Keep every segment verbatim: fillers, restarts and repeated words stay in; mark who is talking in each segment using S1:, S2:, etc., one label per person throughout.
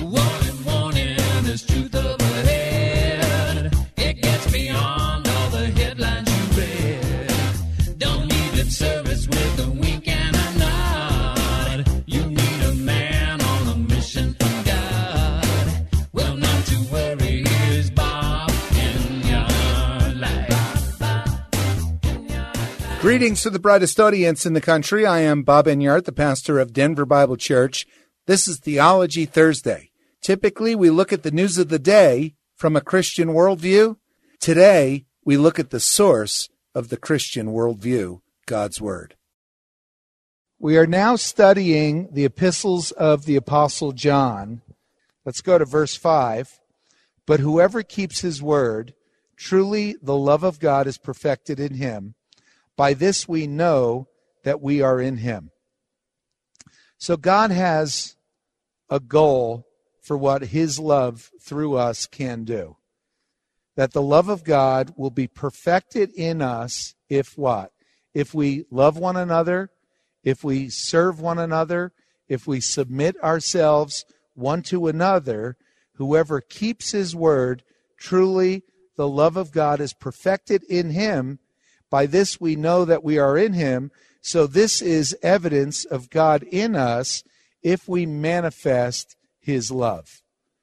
S1: Warning, warning, there's truth overhead. It gets beyond all the headlines you read. Don't need lip service with a wink and a nod. You need a man on a mission from God. Well, not to worry, here's Bob in your life.
S2: Greetings to the brightest audience in the country. I am Bob Enyart, the pastor of Denver Bible Church. This is Theology Thursday. Typically, we look at the news of the day from a Christian worldview. Today, we look at the source of the Christian worldview, God's Word. We are now studying the epistles of the Apostle John. Let's go to verse five. But whoever keeps his word, truly the love of God is perfected in him. By this we know that we are in him. So God has a goal for what his love through us can do. That the love of God will be perfected in us if what? If we love one another, if we serve one another, if we submit ourselves one to another. Whoever keeps his word, truly the love of God is perfected in him. By this we know that we are in him. So this is evidence of God in us if we manifest his love.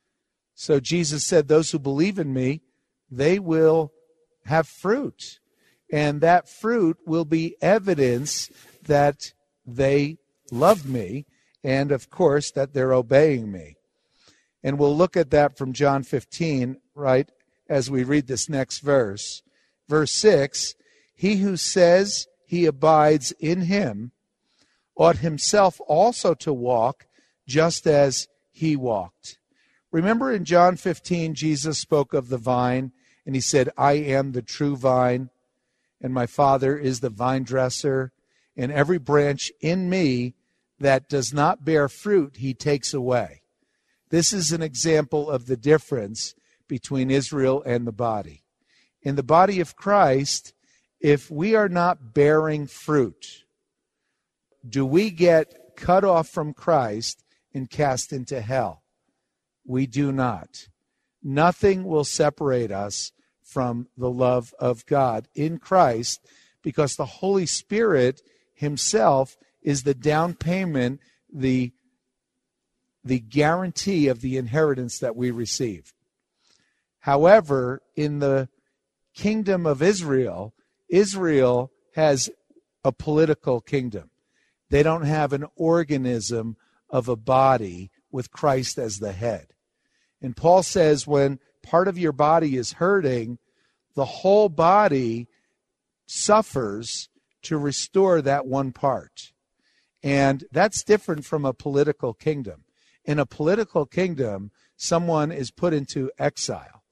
S2: So Jesus said, those who believe in me, they will have fruit. And that fruit will be evidence that they love me and, of course, that they're obeying me. And we'll look at that from John fifteen, right, as we read this next verse. Verse six, he who says he abides in him ought himself also to walk just as he walked. Remember in John fifteen, Jesus spoke of the vine, and he said, I am the true vine, and my Father is the vine dresser, and every branch in me that does not bear fruit, he takes away. This is an example of the difference between Israel and the body. In the body of Christ, if we are not bearing fruit, do we get cut off from Christ and cast into hell? We do not. Nothing will separate us from the love of God in Christ, because the Holy Spirit himself is the down payment, the, the guarantee of the inheritance that we receive. However, in the kingdom of Israel, Israel has a political kingdom. They don't have an organism of a body with Christ as the head. And Paul says when part of your body is hurting, the whole body suffers to restore that one part. And that's different from a political kingdom. In a political kingdom, someone is put into exile.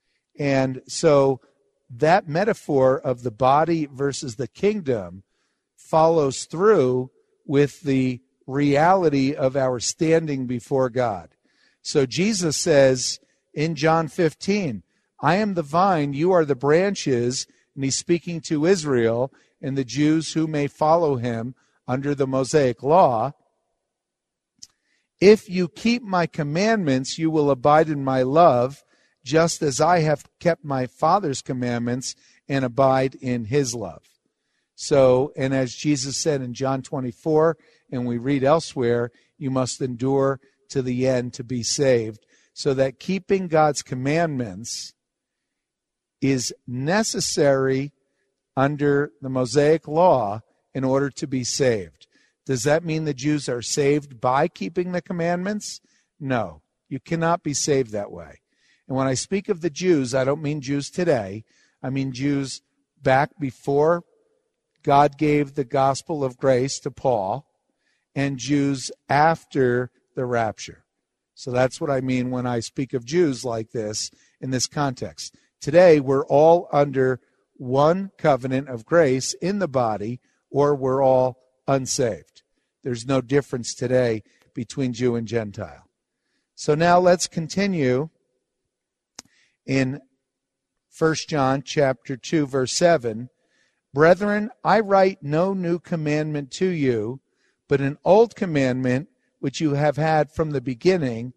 S2: And so that metaphor of the body versus the kingdom follows through with the reality of our standing before God. So Jesus says in John fifteen, I am the vine, you are the branches, and he's speaking to Israel and the Jews who may follow him under the Mosaic law. If you keep my commandments, you will abide in my love, just as I have kept my Father's commandments and abide in his love. So, and as Jesus said in John twenty-four, and we read elsewhere, you must endure to the end to be saved. So that keeping God's commandments is necessary under the Mosaic law in order to be saved. Does that mean the Jews are saved by keeping the commandments? No, you cannot be saved that way. And when I speak of the Jews, I don't mean Jews today. I mean Jews back before God gave the gospel of grace to Paul, and Jews after the rapture. So that's what I mean when I speak of Jews like this in this context. Today, we're all under one covenant of grace in the body, or we're all unsaved. There's no difference today between Jew and Gentile. So now let's continue in First John chapter two, verse seven. Brethren, I write no new commandment to you, but an old commandment which you have had from the beginning,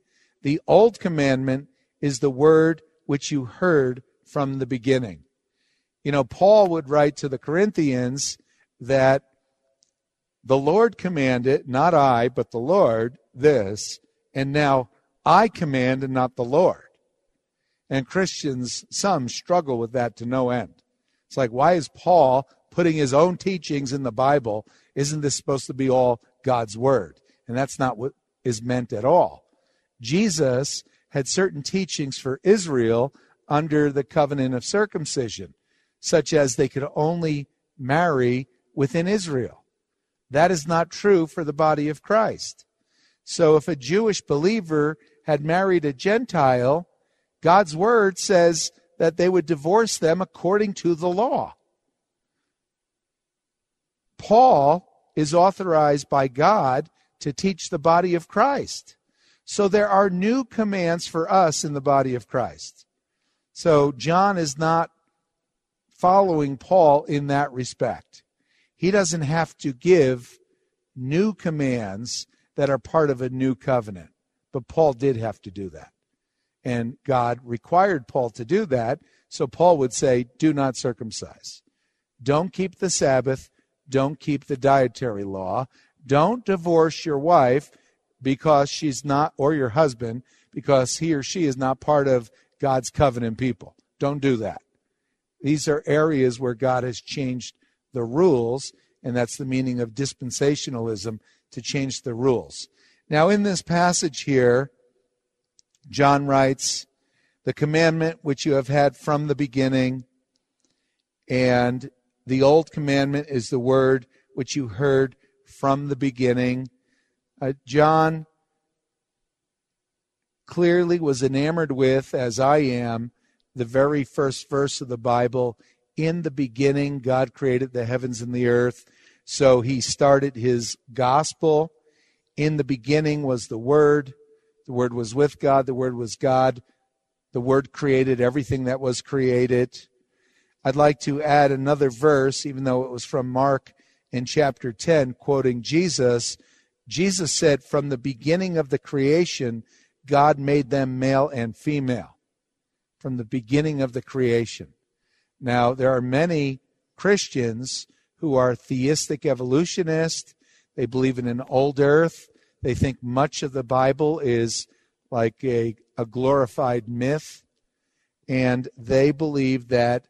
S2: The old commandment is the word which you heard from the beginning. You know, Paul would write to the Corinthians that the Lord commanded, not I, but the Lord, this, and now I command and not the Lord. And Christians, some struggle with that to no end. It's like, why is Paul putting his own teachings in the Bible? Isn't this supposed to be all God's word? And that's not what is meant at all. Jesus had certain teachings for Israel under the covenant of circumcision, such as they could only marry within Israel. That is not true for the body of Christ. So if a Jewish believer had married a Gentile, God's word says that they would divorce them according to the law. Paul is authorized by God to teach the body of Christ. So there are new commands for us in the body of Christ. So John is not following Paul in that respect. He doesn't have to give new commands that are part of a new covenant. But Paul did have to do that. And God required Paul to do that. So Paul would say, do not circumcise. Don't keep the Sabbath. Don't keep the dietary law. Don't divorce your wife because she's not, or your husband, because he or she is not part of God's covenant people. Don't do that. These are areas where God has changed the rules, and that's the meaning of dispensationalism, to change the rules. Now, in this passage here, John writes, the commandment which you have had from the beginning, and the old commandment is the word which you heard from the beginning. Uh, John clearly was enamored with, as I am, the very first verse of the Bible. In the beginning, God created the heavens and the earth. So he started his gospel. In the beginning was the Word. The Word was with God. The Word was God. The Word created everything that was created. I'd like to add another verse, even though it was from Mark in chapter ten, quoting Jesus. Jesus said, from the beginning of the creation, God made them male and female. From the beginning of the creation. Now, there are many Christians who are theistic evolutionists. They believe in an old earth. They think much of the Bible is like a, a glorified myth. And they believe that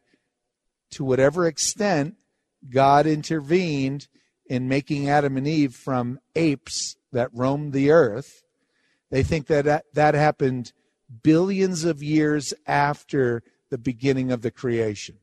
S2: to whatever extent God intervened in making Adam and Eve from apes that roamed the earth, they think that that, that happened billions of years after the beginning of the creation.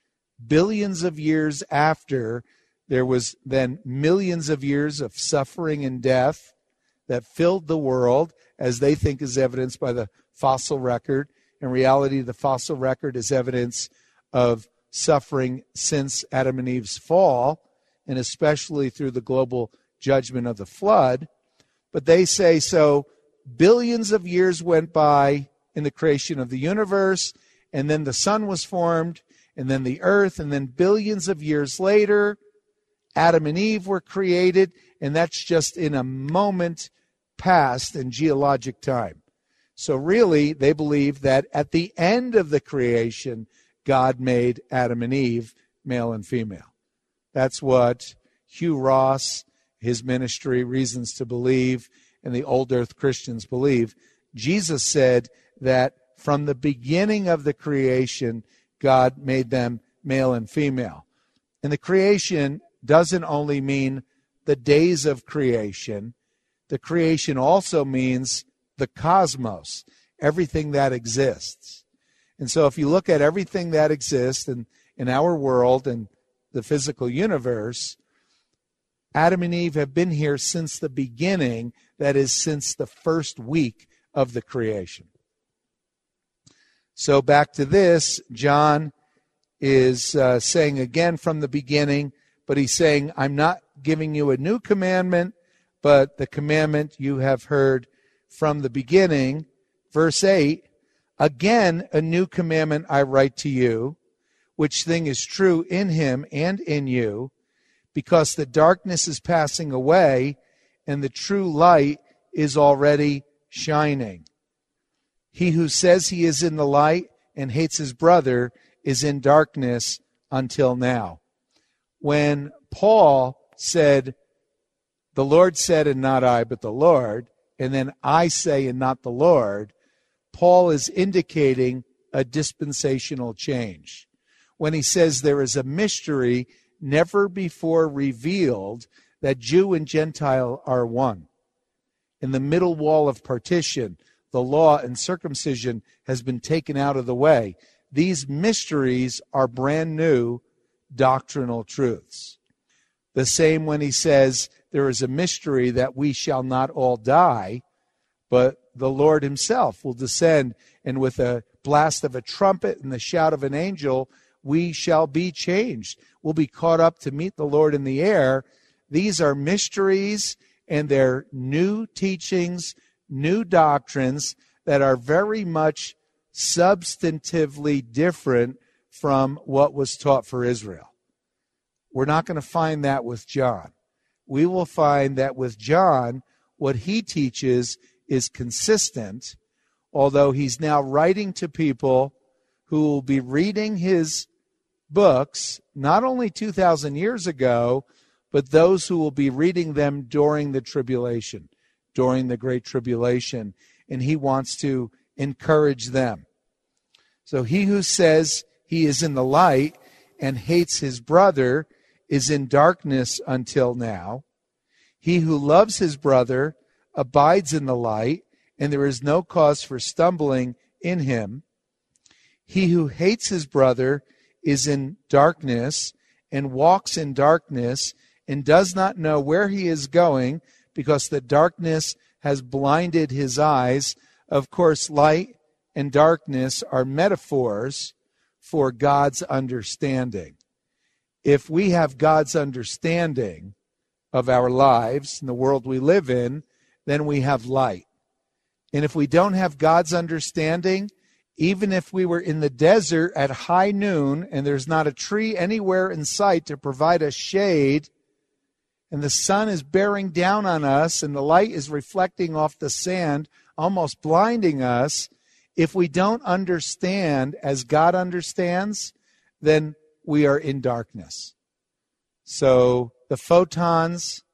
S2: Billions of years after, there was then millions of years of suffering and death that filled the world, as they think is evidenced by the fossil record. In reality, the fossil record is evidence of suffering since Adam and Eve's fall, and especially through the global judgment of the flood. But they say, so billions of years went by in the creation of the universe, and then the sun was formed, and then the earth, and then billions of years later, Adam and Eve were created, and that's just in a moment past in geologic time. So really, they believe that at the end of the creation, God made Adam and Eve, male and female. That's what Hugh Ross, his ministry, Reasons to Believe, and the Old Earth Christians believe. Jesus said that from the beginning of the creation, God made them male and female. And the creation doesn't only mean the days of creation. The creation also means the cosmos, everything that exists. And so if you look at everything that exists in, in our world and the physical universe, Adam and Eve have been here since the beginning, that is, since the first week of the creation. So back to this, John is uh, saying again from the beginning, but he's saying, I'm not giving you a new commandment, but the commandment you have heard from the beginning. Verse eight, again, a new commandment I write to you, which thing is true in him and in you, because the darkness is passing away and the true light is already shining. He who says he is in the light and hates his brother is in darkness until now. When Paul said, the Lord said, and not I, but the Lord, and then I say, and not the Lord, Paul is indicating a dispensational change. When he says there is a mystery never before revealed that Jew and Gentile are one. In the middle wall of partition, the law and circumcision has been taken out of the way. These mysteries are brand new doctrinal truths. The same when he says there is a mystery that we shall not all die, but the Lord himself will descend, and with a blast of a trumpet and the shout of an angel, we shall be changed. We'll be caught up to meet the Lord in the air. These are mysteries, and they're new teachings, new doctrines that are very much substantively different from what was taught for Israel. We're not going to find that with John. We will find that with John, what he teaches is consistent, although he's now writing to people who will be reading his books not only two thousand years ago, but those who will be reading them during the tribulation, during the Great Tribulation, and he wants to encourage them. So he who says he is in the light and hates his brother is in darkness until now. He who loves his brother abides in the light, and there is no cause for stumbling in him. He who hates his brother is in darkness and walks in darkness and does not know where he is going because the darkness has blinded his eyes. Of course, light and darkness are metaphors for God's understanding. If we have God's understanding of our lives and the world we live in, then we have light. And if we don't have God's understanding, even if we were in the desert at high noon and there's not a tree anywhere in sight to provide us shade, and the sun is bearing down on us and the light is reflecting off the sand, almost blinding us, if we don't understand as God understands, then we are in darkness. So the photons,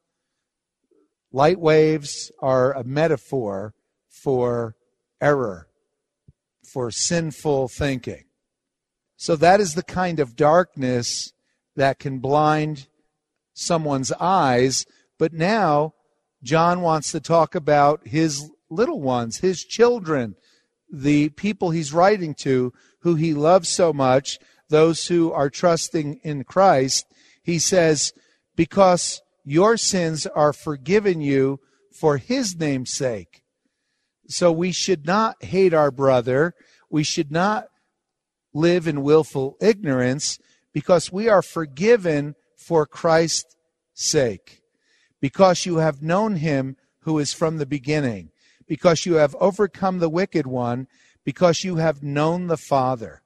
S2: light waves, are a metaphor for error, for sinful thinking. So that is the kind of darkness that can blind someone's eyes. But now John wants to talk about his little ones, his children, the people he's writing to, who he loves so much, those who are trusting in Christ. He says, because your sins are forgiven you for his name's sake. So we should not hate our brother. We should not live in willful ignorance, because we are forgiven for Christ's sake. Because you have known him who is from the beginning. Because you have overcome the wicked one. Because you have known the Father.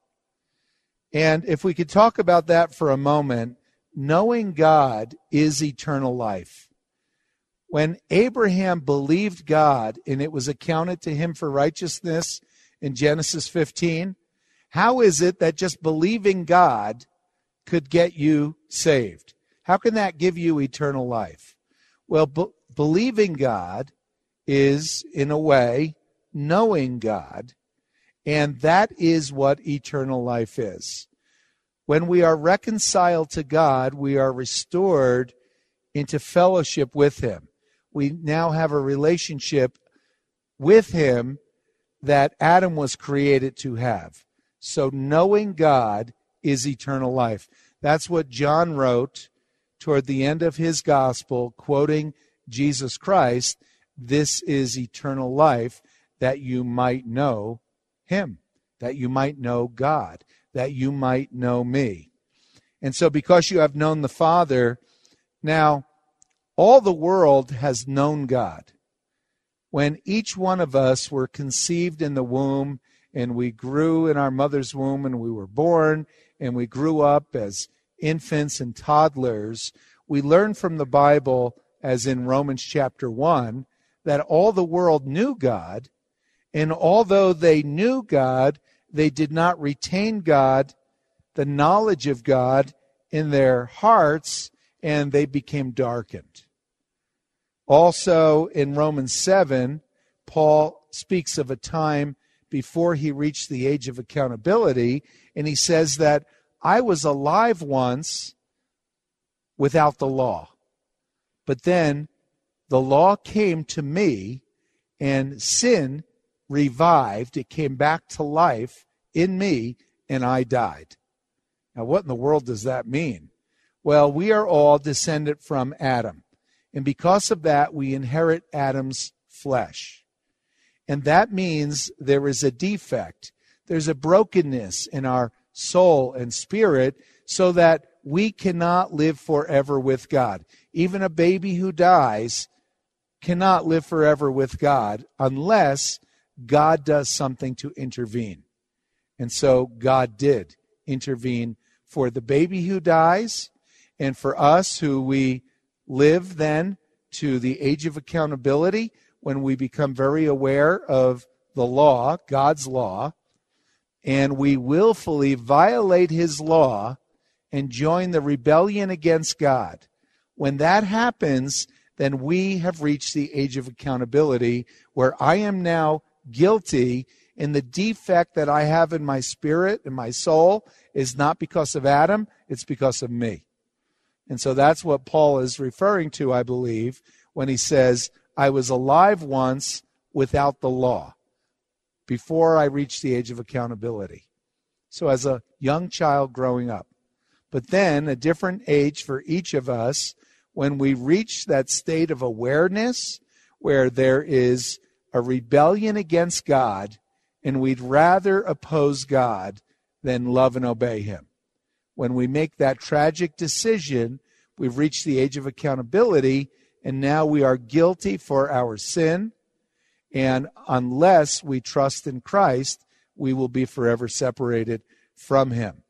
S2: And if we could talk about that for a moment, knowing God is eternal life. When Abraham believed God and it was accounted to him for righteousness in Genesis fifteen, how is it that just believing God could get you saved? How can that give you eternal life? Well, be- believing God is, in a way, knowing God, and that is what eternal life is. When we are reconciled to God, we are restored into fellowship with him. We now have a relationship with him that Adam was created to have. So knowing God is eternal life. That's what John wrote toward the end of his gospel, quoting Jesus Christ. This is eternal life, that you might know him, that you might know God, that you might know me. And so because you have known the Father, now all the world has known God. When each one of us were conceived in the womb, and we grew in our mother's womb, and we were born, and we grew up as infants and toddlers, we learn from the Bible, as in Romans chapter one, that all the world knew God, And although they knew God, they did not retain God, the knowledge of God in their hearts, and they became darkened. Also, in Romans seven, Paul speaks of a time before he reached the age of accountability, and he says that I was alive once without the law. But then the law came to me, and sin revived. It came back to life in me, and I died. Now, what in the world does that mean? Well, we are all descended from Adam. And because of that, we inherit Adam's flesh. And that means there is a defect. There's a brokenness in our soul and spirit so that we cannot live forever with God. Even a baby who dies cannot live forever with God unless God does something to intervene. And so God did intervene for the baby who dies, and for us who we live then to the age of accountability when we become very aware of the law, God's law, and we willfully violate his law and join the rebellion against God. When that happens, then we have reached the age of accountability where I am now guilty, and the defect that I have in my spirit and my soul is not because of Adam, it's because of me. And so that's what Paul is referring to, I believe, when he says, I was alive once without the law, before I reached the age of accountability. So as a young child growing up. But then a different age for each of us when we reach that state of awareness where there is a rebellion against God and we'd rather oppose God than love and obey him. When we make that tragic decision, we've reached the age of accountability, and now we are guilty for our sin. And unless we trust in Christ, we will be forever separated from him.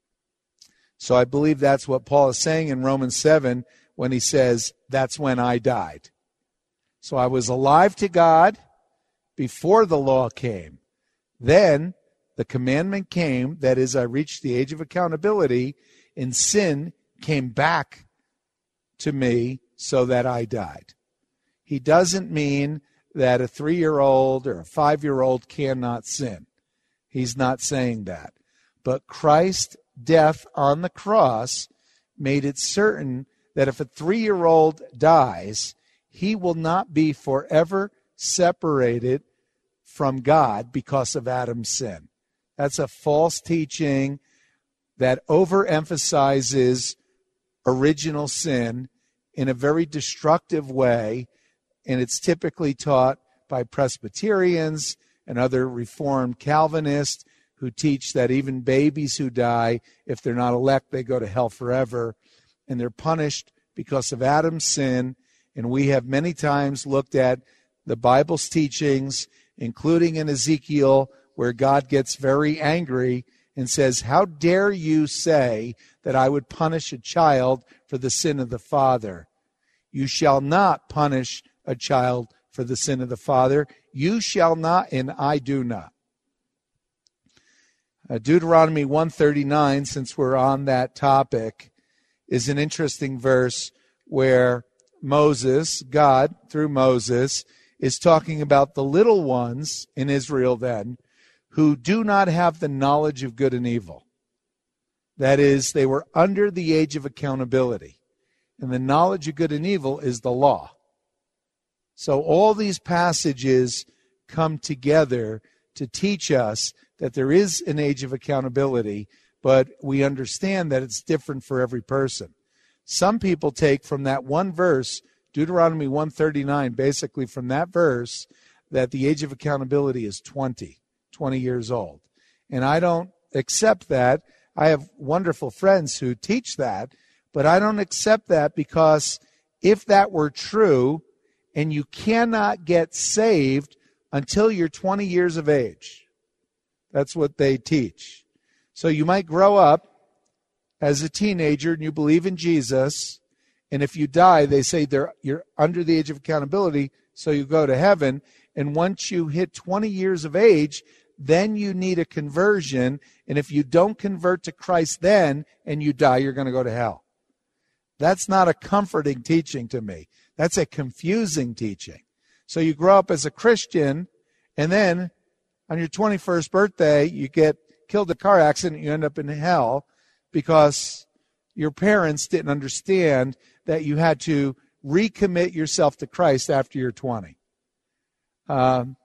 S2: So I believe that's what Paul is saying in Romans seven when he says, that's when I died. So I was alive to God before the law came. Then the commandment came, that is, I reached the age of accountability, and sin came back to me so that I died. He doesn't mean that a three-year-old or a five-year-old cannot sin. He's not saying that. But Christ's death on the cross made it certain that if a three-year-old dies, he will not be forever separated from God because of Adam's sin. That's a false teaching that overemphasizes original sin in a very destructive way, and it's typically taught by Presbyterians and other Reformed Calvinists who teach that even babies who die, if they're not elect, they go to hell forever, and they're punished because of Adam's sin. And we have many times looked at the Bible's teachings, including in Ezekiel, where God gets very angry and says, how dare you say that I would punish a child for the sin of the father? You shall not punish a child for the sin of the father. You shall not, and I do not. Uh, Deuteronomy one thirty-nine, since we're on that topic, is an interesting verse where Moses, God, through Moses, is talking about the little ones in Israel then who do not have the knowledge of good and evil. That is, they were under the age of accountability. And the knowledge of good and evil is the law. So all these passages come together to teach us that there is an age of accountability, but we understand that it's different for every person. Some people take from that one verse, Deuteronomy one thirty-nine, basically from that verse, that the age of accountability is twenty, twenty years old. And I don't accept that. I have wonderful friends who teach that, but I don't accept that because if that were true, and you cannot get saved until you're twenty years of age. That's what they teach. So you might grow up as a teenager and you believe in Jesus, and if you die, they say they're, you're under the age of accountability, so you go to heaven. And once you hit twenty years of age, then you need a conversion. And if you don't convert to Christ then and you die, you're going to go to hell. That's not a comforting teaching to me. That's a confusing teaching. So you grow up as a Christian, and then on your twenty-first birthday, you get killed in a car accident, you end up in hell because your parents didn't understand that you had to recommit yourself to Christ after you're twenty. Um,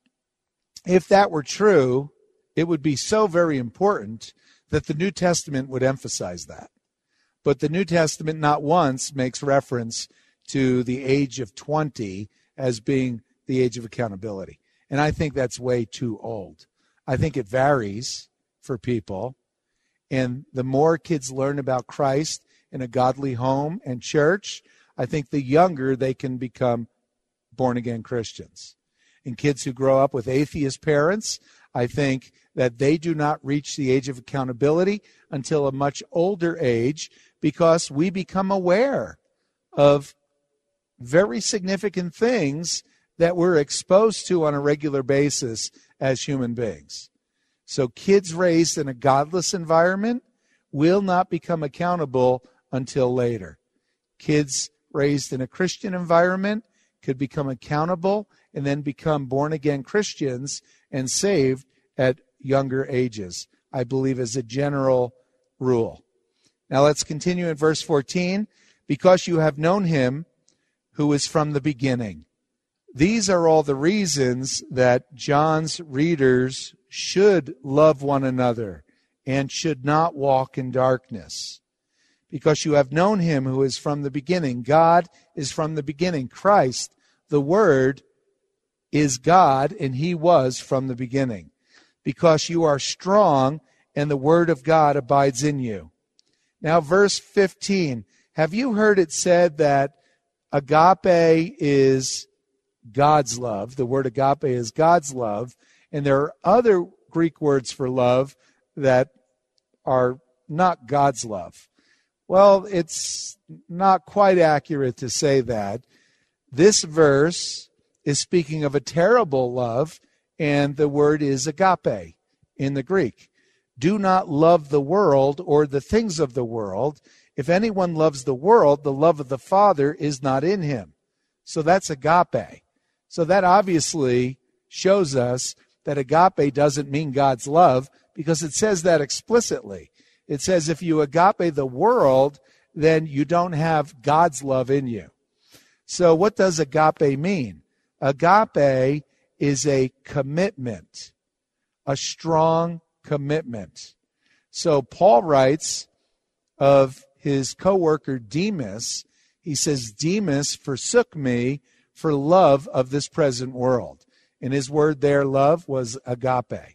S2: if that were true, it would be so very important that the New Testament would emphasize that. But the New Testament not once makes reference to the age of twenty as being the age of accountability. And I think that's way too old. I think it varies for people. And the more kids learn about Christ in a godly home and church, I think the younger they can become born-again Christians. And kids who grow up with atheist parents, I think that they do not reach the age of accountability until a much older age, because we become aware of very significant things that we're exposed to on a regular basis as human beings. So kids raised in a godless environment will not become accountable until later. Kids raised in a Christian environment could become accountable and then become born-again Christians and saved at younger ages, I believe, as a general rule. Now let's continue in verse fourteen. Because you have known him who is from the beginning. These are all the reasons that John's readers should love one another and should not walk in darkness. Because you have known him who is from the beginning. God is from the beginning. Christ, the Word, is God, and he was from the beginning. Because you are strong, and the Word of God abides in you. Now, verse fifteen. Have you heard it said that agape is God's love? The word agape is God's love. And there are other Greek words for love that are not God's love. Well, it's not quite accurate to say that. This verse is speaking of a terrible love, and the word is agape in the Greek. Do not love the world or the things of the world. If anyone loves the world, the love of the Father is not in him. So that's agape. So that obviously shows us that agape doesn't mean God's love, because it says that explicitly. It says if you agape the world, then you don't have God's love in you. So what does agape mean? Agape is a commitment, a strong commitment. So Paul writes of his co-worker Demas, he says, Demas forsook me for love of this present world. And his word there, love, was agape.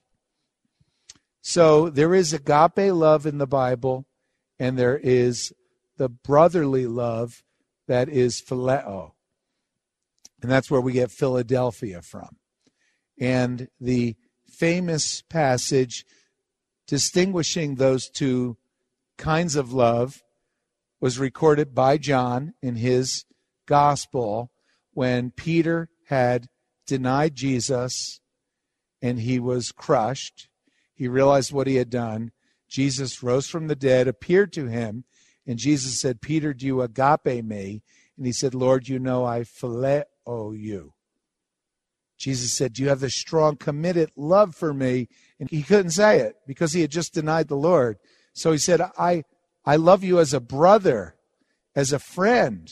S2: So there is agape love in the Bible, and there is the brotherly love that is phileo. And that's where we get Philadelphia from. And the famous passage distinguishing those two kinds of love was recorded by John in his gospel when Peter had denied Jesus and he was crushed. He realized what he had done. Jesus rose from the dead, appeared to him, and Jesus said, Peter, do you agape me? And he said, Lord, you know I phileo you. Jesus said, do you have this strong, committed love for me? And he couldn't say it because he had just denied the Lord. So he said, I, I love you as a brother, as a friend.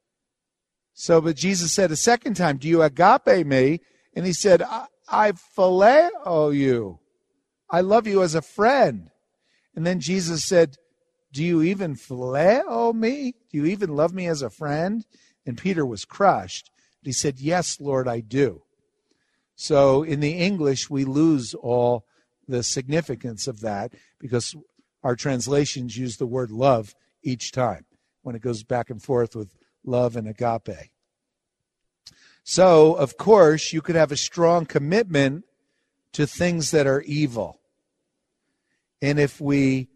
S2: So, but Jesus said a second time, do you agape me? And he said, I, I phileo you. I love you as a friend. And then Jesus said, do you even phileo me? Do you even love me as a friend? And Peter was crushed. He said, yes, Lord, I do. So in the English, we lose all the significance of that because our translations use the word love each time when it goes back and forth with love and agape. So, of course, you could have a strong commitment to things that are evil. And if we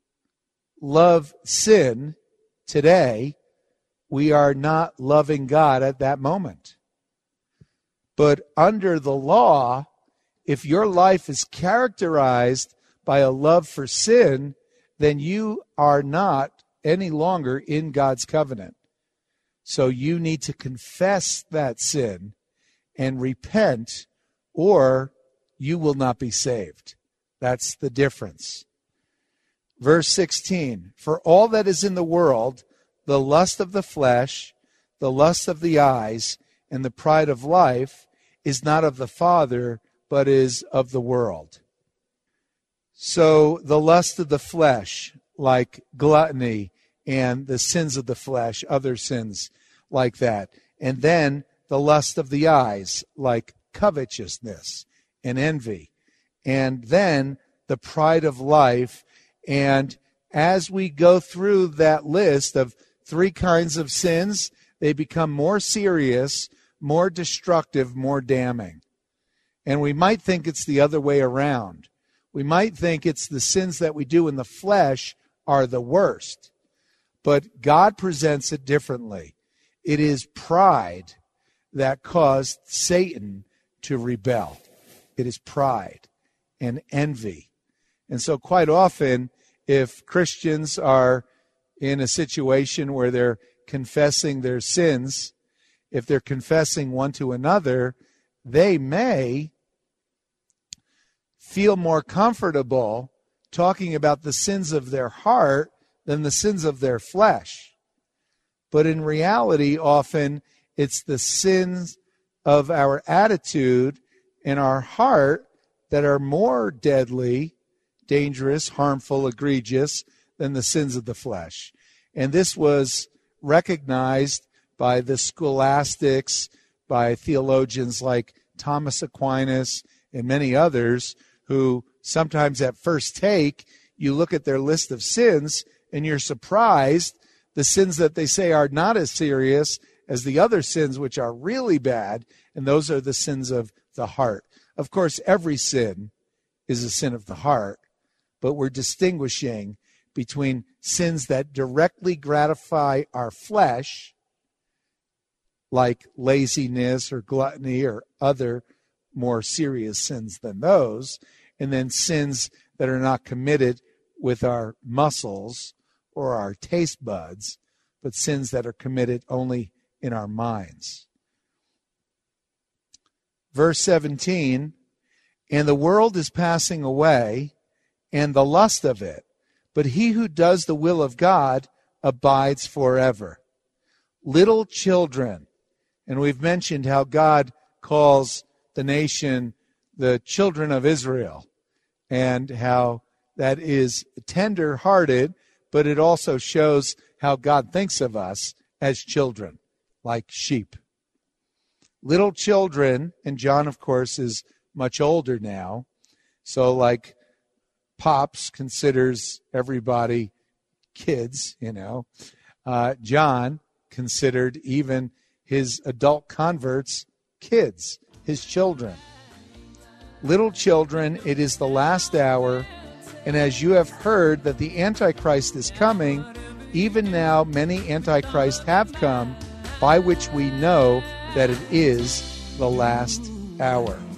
S2: love sin today, we are not loving God at that moment. But under the law, if your life is characterized by a love for sin, then you are not any longer in God's covenant. So you need to confess that sin and repent, or you will not be saved. That's the difference. Verse sixteen, for all that is in the world, the lust of the flesh, the lust of the eyes, and the pride of life is not of the Father, but is of the world. So the lust of the flesh, like gluttony and the sins of the flesh, other sins like that. And then the lust of the eyes, like covetousness and envy. And then the pride of life. And as we go through that list of three kinds of sins, they become more serious, more destructive, more damning. And we might think it's the other way around. We might think it's the sins that we do in the flesh are the worst. But God presents it differently. It is pride that caused Satan to rebel. It is pride and envy. And so quite often, if Christians are in a situation where they're confessing their sins, if they're confessing one to another, they may feel more comfortable talking about the sins of their heart than the sins of their flesh. But in reality, often it's the sins of our attitude and our heart that are more deadly, dangerous, harmful, egregious than the sins of the flesh. And this was recognized by the scholastics, by theologians like Thomas Aquinas and many others, who sometimes at first take, you look at their list of sins and you're surprised the sins that they say are not as serious as the other sins, which are really bad, and those are the sins of the heart. Of course, every sin is a sin of the heart, but we're distinguishing between sins that directly gratify our flesh, like laziness or gluttony or other more serious sins than those, and then sins that are not committed with our muscles or our taste buds, but sins that are committed only in our minds. Verse seventeen, and the world is passing away, and the lust of it, but he who does the will of God abides forever. Little children, and we've mentioned how God calls the nation the children of Israel, and how that is tender-hearted, but it also shows how God thinks of us as children, like sheep. Little children, and John, of course, is much older now, so like Pops considers everybody kids, you know. Uh, John considered even his adult converts kids, his children. Little children, it is the last hour, and as you have heard that the Antichrist is coming, even now many Antichrists have come, by which we know that it is the last hour.